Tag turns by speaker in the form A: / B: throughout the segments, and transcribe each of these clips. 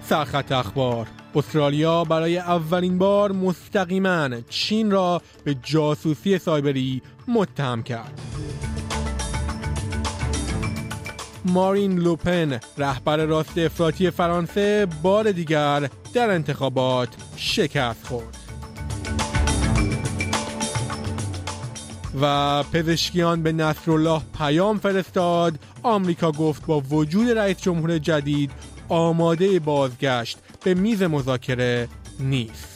A: سرخط اخبار: استرالیا برای اولین بار مستقیما چین را به جاسوسی سایبری متهم کرد. مارین لوپن، رهبر راست افراطی فرانسه، بار دیگر در انتخابات شکست خورد. و پزشکیان به نصرالله پیام فرستاد. آمریکا گفت با وجود رئیس جمهور جدید آماده بازگشت به میز مذاکره نیست.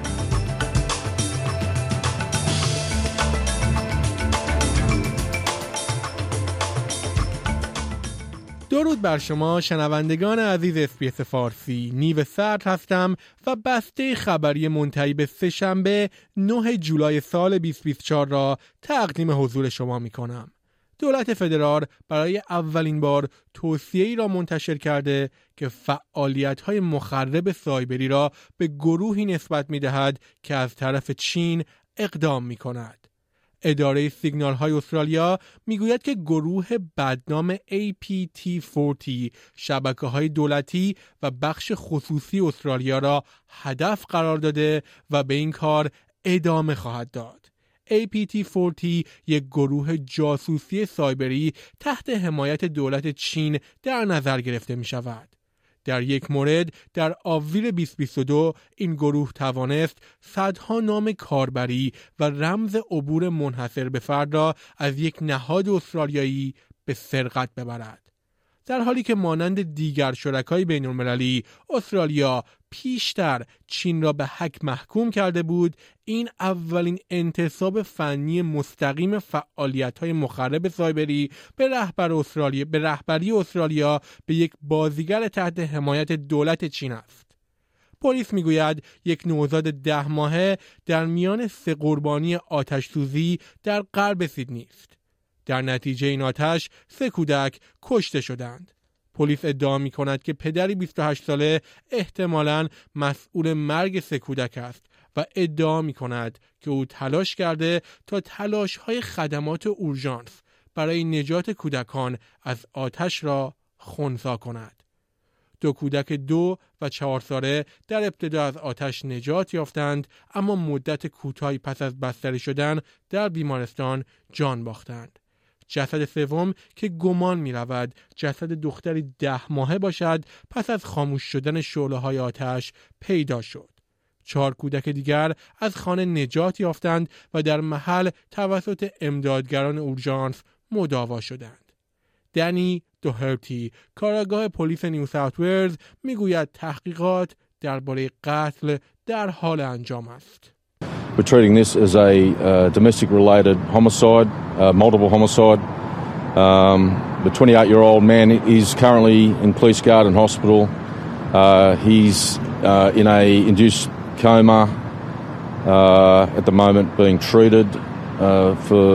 A: درود بر شما شنوندگان عزیز اس‌بی‌اس فارسی. نیو سرد هستم و بسته خبری منتهی به سه‌شنبه 9 جولای سال 2024 را تقدیم حضور شما می کنم. دولت فدرال برای اولین بار توصیه‌ای را منتشر کرده که فعالیت‌های مخرب سایبری را به گروهی نسبت می‌دهد که از طرف چین اقدام می‌کند. اداره سیگنال‌های استرالیا میگوید که گروه بدنام APT40 شبکه‌های دولتی و بخش خصوصی استرالیا را هدف قرار داده و به این کار ادامه خواهد داد. APT40 یک گروه جاسوسی سایبری تحت حمایت دولت چین در نظر گرفته می شود. در یک مورد در آوریل 2022 این گروه توانست صدها نام کاربری و رمز عبور منحصر به فرد را از یک نهاد استرالیایی به سرقت ببرد. در حالی که مانند دیگر شرکای بین‌المللی استرالیا پیشتر چین را به هک محکوم کرده بود، این اولین انتصاب فنی مستقیم فعالیت‌های مخرب سایبری به رهبری استرالیا به یک بازیگر تحت حمایت دولت چین است. پلیس میگوید یک نوزاد 10 ماهه در میان 3 قربانی آتش سوزی در غرب سیدنی است. در نتیجه این آتش 3 کودک کشته شدند. پلیس ادعا می کند که پدری 28 ساله احتمالاً مسئول مرگ 3 کودک است و ادعا می کند که او تلاش کرده تا تلاش‌های خدمات اورژانس برای نجات کودکان از آتش را خنثی کند. 2 کودک 2 و 4 ساله در ابتدا از آتش نجات یافتند، اما مدت کوتاهی پس از بستری شدن در بیمارستان جان باختند. جسد سوم که گمان می رود جسد دختری 10 ماهه باشد پس از خاموش شدن شعله‌های آتش پیدا شد. 4 کودک دیگر از خانه نجات یافتند و در محل توسط امدادگران اورژانس مداوا شدند. دنی دوهرتی، کارآگاه پلیس نیو ساوت ولز، میگوید تحقیقات درباره قتل در حال انجام است.
B: We're treating this as a domestic-related homicide, multiple homicide. The 28-year-old man is currently in Police Garden Hospital. He's in a induced coma at the moment, being treated for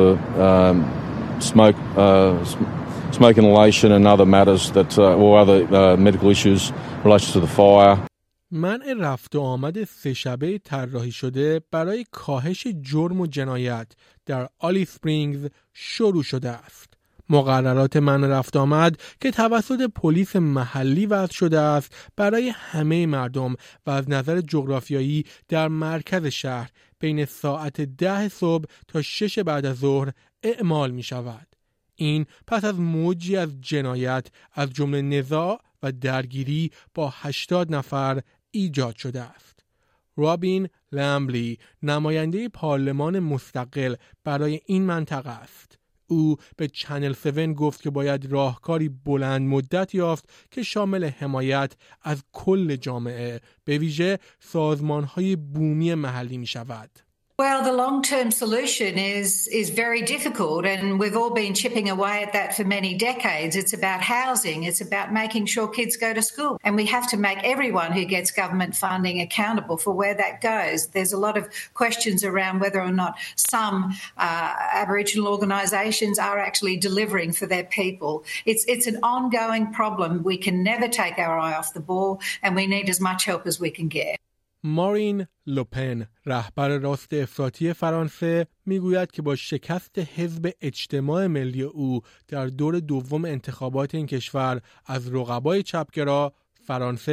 B: smoke inhalation and other matters or other medical issues in relation to the fire.
A: منع رفت و آمد 3 شبه طراحی شده برای کاهش جرم و جنایت در آلیس اسپرینگز شروع شده است. مقررات منع رفت و آمد که توسط پلیس محلی وضع شده است برای همه مردم و از نظر جغرافیایی در مرکز شهر بین ساعت 10 صبح تا 6 بعد از ظهر اعمال می شود. این پس از موجی از جنایت از جمله نزاع و درگیری با 80 نفر ایجاد شده است. رابین لامبلی، نماینده پارلمان مستقل برای این منطقه است. او به چنل 7 گفت که باید راهکاری بلند مدت یافت که شامل حمایت از کل جامعه، به ویژه سازمان‌های بومی محلی می شود.
C: Well, the long-term solution is very difficult, and we've all been chipping away at that for many decades. It's about housing. It's about making sure kids go to school. And we have to make everyone who gets government funding accountable for where that goes. There's a lot of questions around whether or not some Aboriginal organisations are actually delivering for their people. It's an ongoing problem. We can never take our eye off the ball, and we need as much help as we can get.
A: مارین لوپن، رهبر راست افراطی فرانسه، میگوید که با شکست حزب اجتماع ملی او در دور دوم انتخابات این کشور از رقبای چپگرا، فرانسه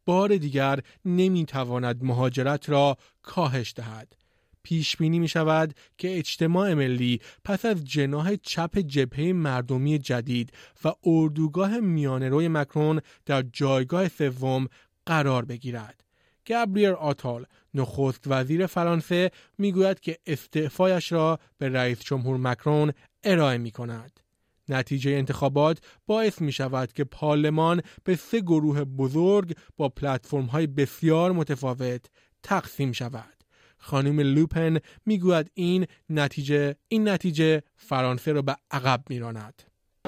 A: بار دیگر نمیتواند مهاجرت را کاهش دهد. پیش بینی می شود که اجتماع ملی پس از جناح چپ جبهه مردمی جدید و اردوگاه میانه‌روی مکرون در جایگاه سوم قرار بگیرد. گابریل آتال، نخست وزیر فرانسه، میگوید که استعفایش را به رئیس جمهور مکرون ارائه می کند. نتیجه انتخابات باعث می شود که پارلمان به 3 گروه بزرگ با پلتفرم‌های بسیار متفاوت تقسیم شود. خانم لوپن میگوید این نتیجه فرانسه را به عقب می‌راند.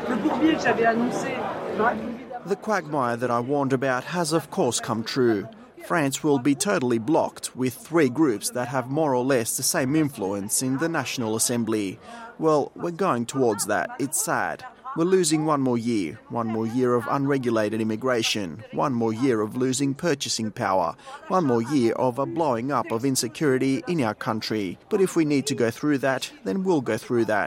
D: The quagmire that I warned about has of course come true. France will be totally blocked with 3 groups that have more or less the same influence in the National Assembly. Well, we're going towards that. It's sad. We're losing one more year of unregulated immigration, one more year of losing purchasing power, one more year of a blowing up of insecurity in our country. But if we need to go through that, then we'll go through that.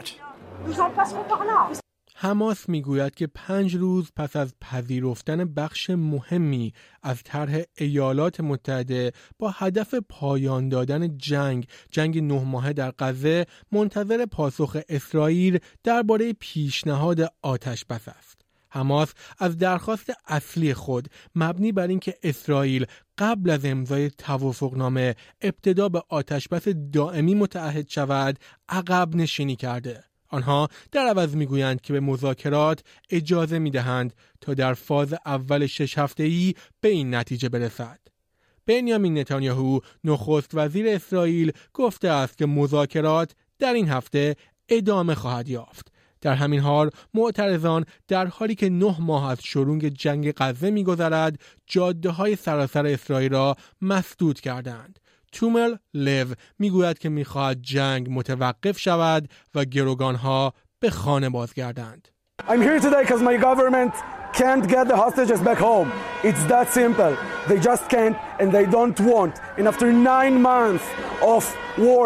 A: حماس میگوید که 5 روز پس از پذیرفتن بخش مهمی از طرح ایالات متحده با هدف پایان دادن جنگ 9 ماهه در غزه، منتظر پاسخ اسرائیل درباره پیشنهاد آتش بس است. حماس از درخواست اصلی خود مبنی بر اینکه اسرائیل قبل از امضای توافقنامه ابتدا به آتش بس دائمی متعهد شود، عقب نشینی کرده. آنها در عوض میگویند که به مذاکرات اجازه میدهند تا در فاز اول 6 هفته‌ای به این نتیجه برسد. بنیامین نتانیاهو، نخست وزیر اسرائیل، گفته است که مذاکرات در این هفته ادامه خواهد یافت. در همین حال معترضان در حالی که 9 ماه از شروع جنگ غزه می‌گذرد، جاده‌های سراسر اسرائیل را مسدود کردند. تومل لو میگوید که میخواهد جنگ متوقف شود و گروگانها به خانه بازگردند.
E: I'm here today because my government can't get the hostages back home. It's that simple. They just can't and they don't want. And after 9 months of war,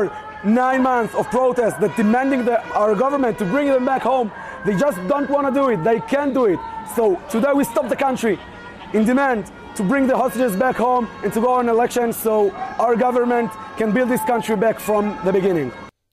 E: 9 months of protest that demanding our government to bring them back home, they just don't want to do it. They can't do it. So today we stop the country in demand to bring the hostages back home and to go on elections so our government can build this country back from the beginning.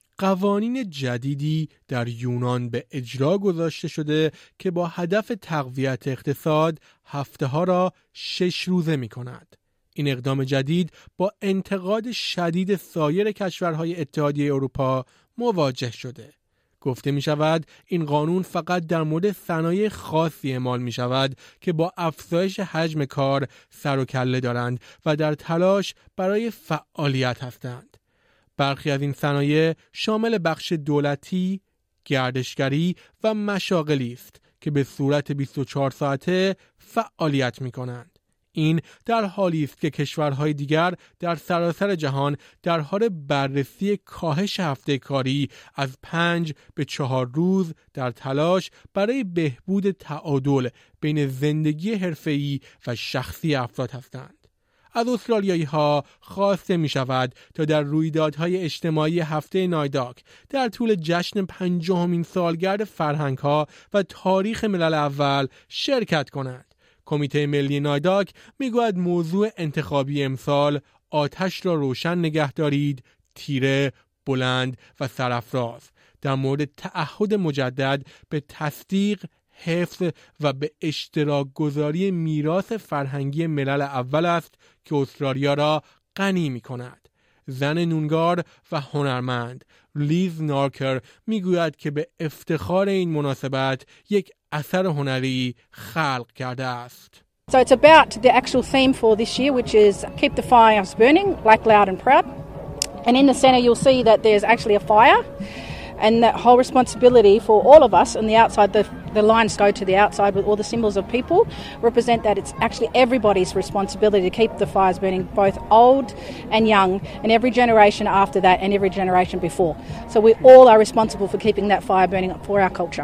A: قوانین جدیدی در یونان به اجرا گذاشته شده که با هدف تقویت اقتصاد هفته‌ها را 6 روزه می کند. این اقدام جدید با انتقاد شدید سایر کشورهای اتحادیه اروپا مواجه شده. گفته می شود این قانون فقط در مورد صنایع خاصی اعمال می شود که با افزایش حجم کار سر و کله دارند و در تلاش برای فعالیت هستند. برخی از این صنایع شامل بخش دولتی، گردشگری و مشاغلی است که به صورت 24 ساعته فعالیت می کنند. این در حالی است که کشورهای دیگر در سراسر جهان در حال بررسی کاهش هفته کاری از 5 به 4 روز در تلاش برای بهبود تعادل بین زندگی حرفه‌ای و شخصی افراد هستند. از استرالیایی‌ها خواسته می شود تا در رویدادهای اجتماعی هفته نایداک در طول جشن 50مین سالگرد فرهنگ‌ها و تاریخ ملل اول شرکت کنند. کمیته ملی نایداک میگوید موضوع انتخابی امسال آتش را روشن نگه دارید، تیره، بلند و سرافراز در مورد تعهد مجدد به تصدیق، حفظ و به اشتراک گذاری میراث فرهنگی ملل اول است که استرالیا را غنی می کند. زن نونگار و هنرمند لیز نارکر میگوید که به افتخار این مناسبت یک اثر هنری خلق کرده است.
F: So it's about the actual theme for this year, which is keep the fires burning, black, loud and proud. And in the center you'll see that there's actually a fire, and that whole responsibility for all of us on the outside, the lines go to the outside with all the symbols of people, represent that it's actually everybody's responsibility to keep the fires burning, both old and young, and every generation after that and every generation before. So we all are responsible for keeping that fire burning for our culture.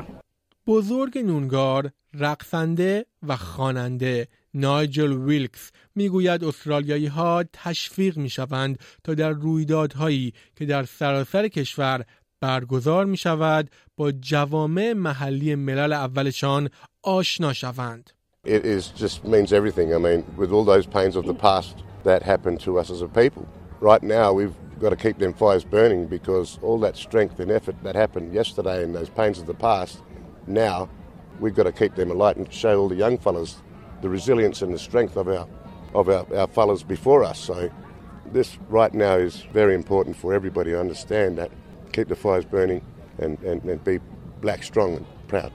A: بزرگ نونگار، رقصنده و خواننده نایجل ویلکس میگوید استرالیایی ها تشویق میشوند تا در رویدادهایی که در سراسر کشور برگزار می شود با جوامع محلی ملل اولشان آشنا شوند.
G: It just means everything. I mean, with all those pains of the past that happened to us as a people, right now we've got to keep them fires burning, because all that strength and effort that happened yesterday and those pains of the past, now we've got to keep them alight and show all the young fellas the resilience and the strength of our fellas before us. So this right now is very important for everybody to understand that. Keep the fires burning and be black, strong and proud.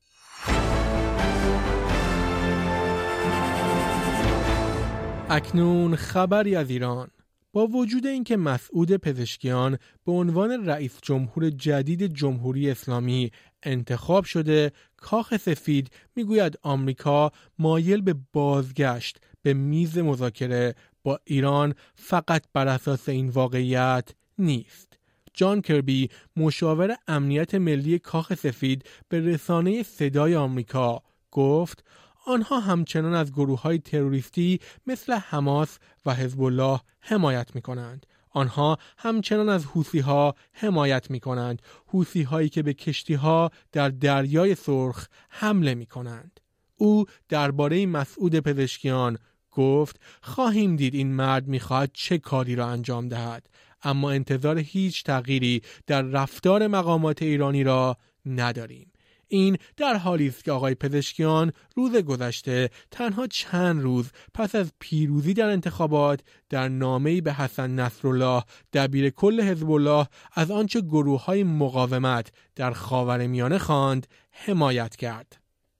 A: اکنون خبری از ایران. با وجود اینکه مسعود پزشکیان به عنوان رئیس جمهور جدید جمهوری اسلامی انتخاب شده، کاخ سفید میگوید آمریکا مایل به بازگشت به میز مذاکره با ایران فقط بر اساس این واقعیت نیست. جان کربی، مشاور امنیت ملی کاخ سفید، به رسانه صدای آمریکا گفت آنها همچنان از گروه‌های تروریستی مثل حماس و حزب الله حمایت می‌کنند. آنها همچنان از حوثی‌ها حمایت می‌کنند، حوثی‌هایی که به کشتی‌ها در دریای سرخ حمله می‌کنند. او درباره مسعود پزشکیان گفت خواهیم دید این مرد می‌خواهد چه کاری را انجام دهد، اما انتظار هیچ تغییری در رفتار مقامات ایرانی را نداریم. این در حالی است که آقای پزشکیان روز گذشته تنها چند روز پس از پیروزی در انتخابات در نامه‌ای به حسن نصرالله دبیر کل حزب الله از آنچه گروه‌های مقاومت در خاورمیانه خواند حمایت کرد.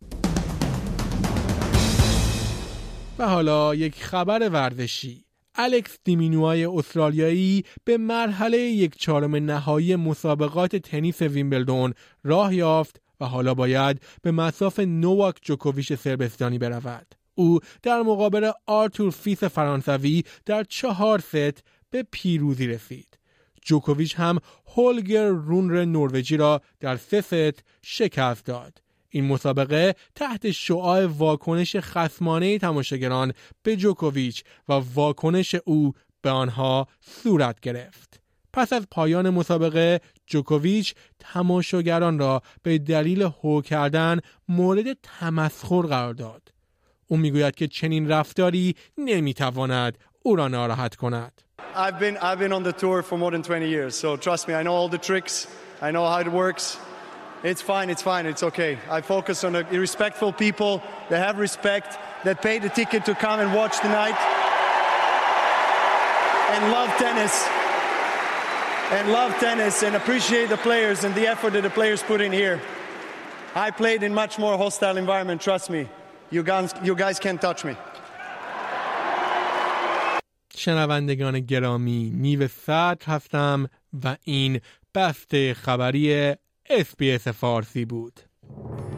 A: و حالا یک خبر ورزشی. الکس دیمینوای استرالیایی به مرحله 1/4 نهایی مسابقات تنیس ویمبلدون راه یافت و حالا باید به مصاف نوواک جوکوویچ صربستانی برود. او در مقابل آرتور فیس فرانسوی در 4 ست به پیروزی رسید. جوکوویچ هم هولگر رونر نروژی را در 3 ست شکست داد. این مسابقه تحت شعاع واکنش خصمانه تماشاگران به جوکوویچ و واکنش او به آنها صورت گرفت. پس از پایان مسابقه جوکوویچ تماشاگران را به دلیل هو کردن مورد تمسخر قرار داد. او میگوید که چنین رفتاری نمیتواند او را ناراحت کند.
H: I've been on the tour for more than 20 years, so trust me, I know all the tricks, I know how it works. It's fine, it's okay. I focus on the respectful people that have respect, that pay the ticket to come and watch tonight and love tennis and appreciate the players and the effort that the players put in here. I played in much more hostile environment, trust me. You guys can't touch me.
A: شنوندگان گرامی، نیو صدر هستم و این بسته خبری SBS فارسی بود.